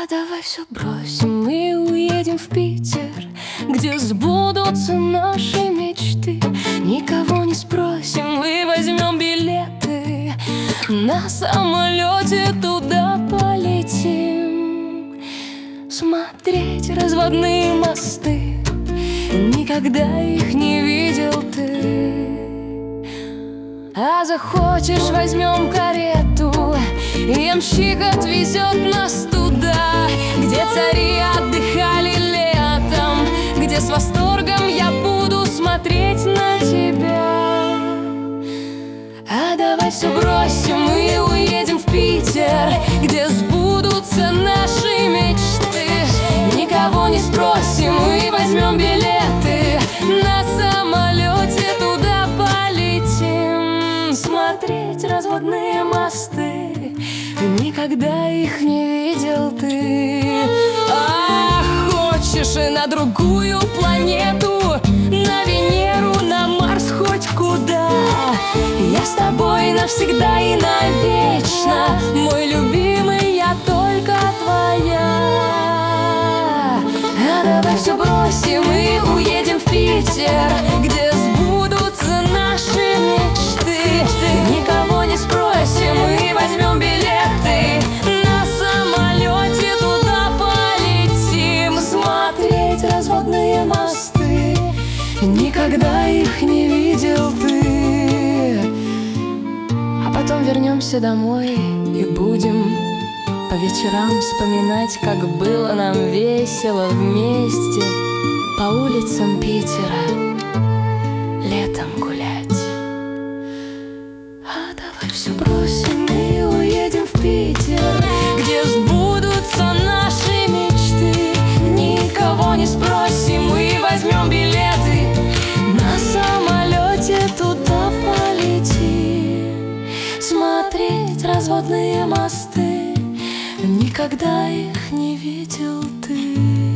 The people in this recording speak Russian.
давай все бросим и уедем в Питер, где сбудутся наши мечты. Никого не спросим и возьмем билеты, на самолете туда полетим. Смотреть разводные мосты, никогда их не видел ты. А захочешь, возьмем карету, и ямщик отвезет нас туда, где цари отдыхали летом, где с восторгом я буду смотреть на тебя. А давай все бросим и уедем в Питер, где сбудутся наши мечты. Никого не спросим и возьмем билеты, на самолете туда полетим. Смотреть разводные мосты, никогда их не видел ты. А хочешь и на другую планету, на Венеру, на Марс, хоть куда. Я с тобой навсегда и навечно, мой любимый, я только твоя. А давай все бросим и уедем в Питер, где сбудутся наши мечты. Никого не спросим и возьмем билеты, на самолете туда полетим. Смотреть разводные мосты, никогда их не видел ты. А потом вернемся домой и будем по вечерам вспоминать, как было нам весело вместе по улицам Питера летом гулять. А давай все бросим и уедем в Питер, где сбудутся наши мечты. Никого не спросим и возьмем билеты, на самолете туда полетим. Смотреть разводные мосты, никогда их не видел ты.